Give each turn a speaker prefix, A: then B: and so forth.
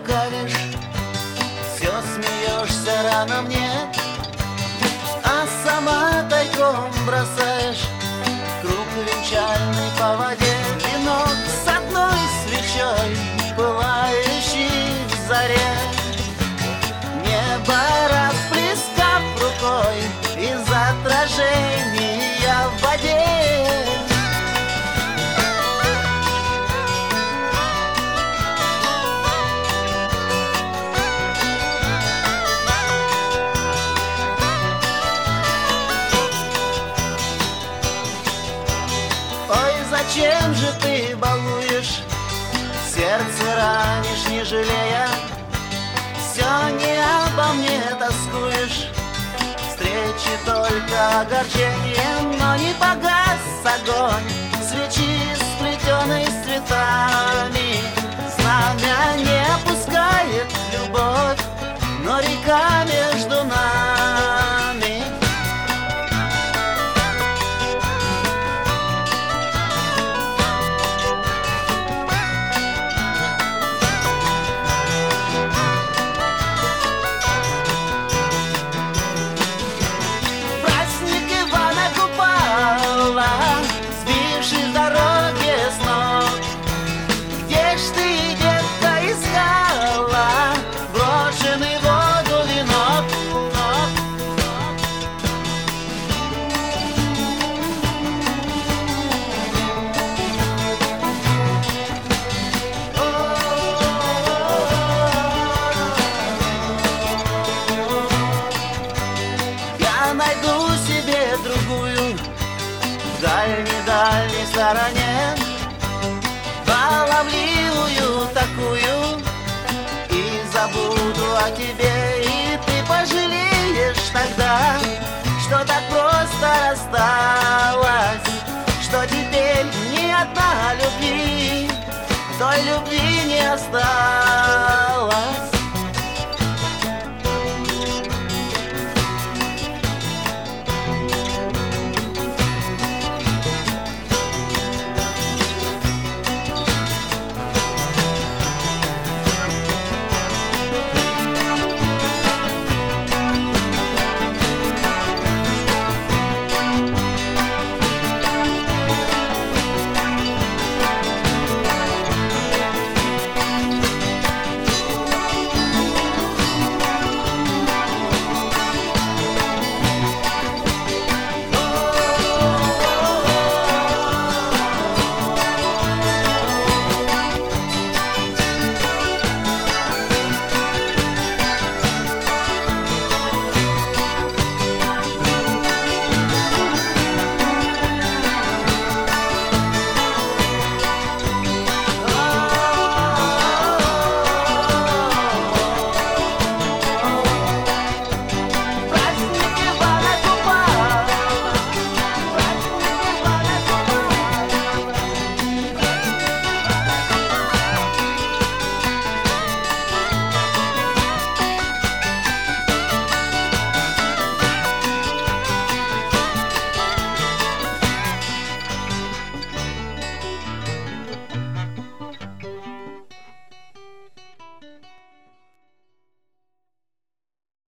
A: лукавишь, все смеешься рано мне, а сама тайком бросаешь круг венчальный по воде. Венок с одной свечой, пылающий в заре, небо расплескав рукой из отражения в воде. Ой, зачем же ты балуешь, сердце ранишь, не жалея? Все не обо мне тоскуешь, встречи только огорчение. Но не погас огонь свечи, сплетенной с цветами. Знамя не опускает любовь, но река между нами. Сбившись с дороги с ног, где ж ты, детка, искала брошенный в воду венок? Я найду себе другую в дальней стороне, баловливую такую, и забуду о тебе. И ты пожалеешь тогда, что так просто рассталась, что теперь ни одна любви, той любви не осталось.